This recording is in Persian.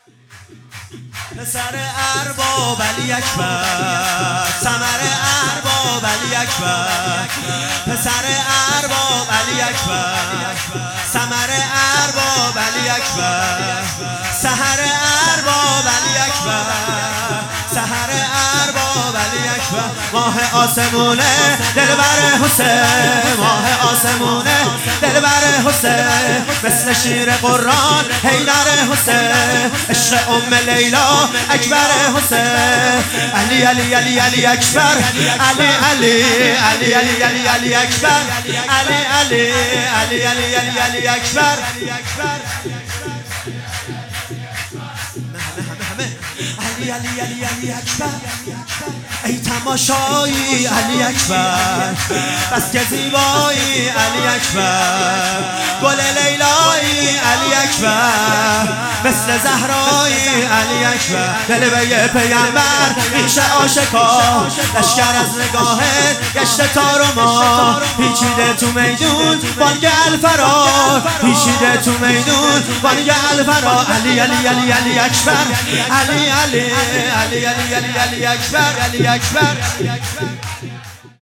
پسر ارباب علی اکبر، ثمر ارباب علی اکبر، پسر ارباب علی اکبر، ثمر ارباب علی اکبر، سحر ارباب علی اکبر، سحر ارباب علی اکبر. ماه آسمونه دلبر حسین، ماه آسمونه دلبر حسین، مثل شیر قرآن حیدر حسین، عشق ام لیلا اکبر حسین. علی علی علی علی اکبر، علی علی علی علی علی علی اکبر، علی علی علی علی علی علی اکبر. علی علی علی علی اکبر، ای تماشایی علی اکبر، بس که زیبایی علی اکبر، گل لیلایی علی اکبر، مثل زهرایی علی اکبر. دل به یه پیغمبر میشه آشکار، لشکر از نگاهت گشته تار و مار، پیچیده تو میدون بانگ الفرار، پیچیده تو میدون بانگ الفرار. علی علی علی علی اکبر، علی علی علی علی علی علی اکبر، علی اکبر.